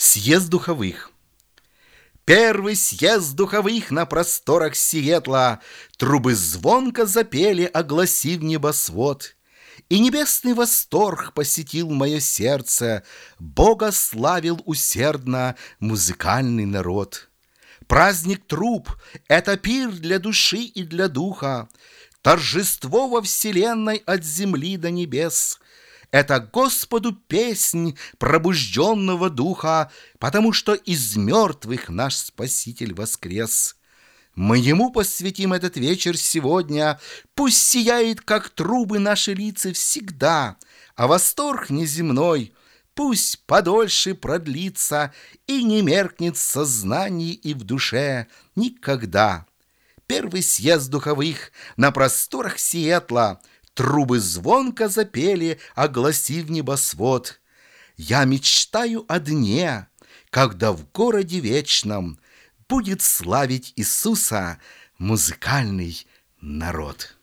Съезд духовых. Первый съезд духовых на просторах Сиэтла трубы звонко запели, огласив небосвод. И небесный восторг посетил мое сердце, Бога славил усердно музыкальный народ. Праздник труб — это пир для души и для духа, торжество во вселенной от земли до небес. Это Господу песнь пробужденного духа, потому что из мертвых наш Спаситель воскрес. Мы Ему посвятим этот вечер сегодня, пусть сияет, как трубы, наши лица всегда, а восторг неземной пусть подольше продлится и не меркнет в сознании и в душе никогда. Первый съезд духовых на просторах Сиэтла, трубы звонко запели, огласив небосвод. Я мечтаю о дне, когда в городе вечном будет славить Иисуса музыкальный народ.